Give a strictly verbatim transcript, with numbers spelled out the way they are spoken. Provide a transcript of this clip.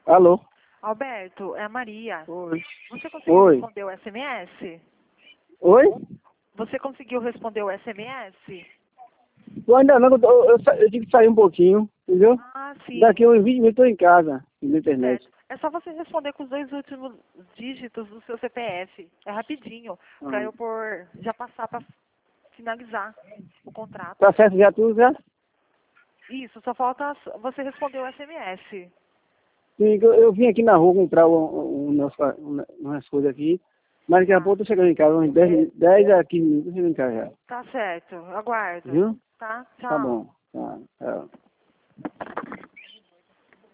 Alô? Alberto, é a Maria. Oi. Você conseguiu Oi. responder o S M S? Oi? Você conseguiu responder o S M S? Eu ainda não, eu, tô- eu, sa- eu tive que sair um pouquinho, entendeu? Ah, sim. Daqui uns vinte minutos eu tô em casa, na internet. Certo. É só você responder com os dois últimos dígitos do seu C P F. É rapidinho, para Ah. eu por já passar para finalizar o contrato. Tá certo já tudo, já? Isso, só falta você responder o S M S. Sim, eu, eu vim aqui na rua comprar um, um, umas, um, umas coisas aqui, mas daqui a pouco eu tô chegando em casa, uns dez, dez a quinze minutos eu chego em casa já. Tá certo, eu aguardo. Viu? Tá? Tchau. Tá bom. Tá, tá.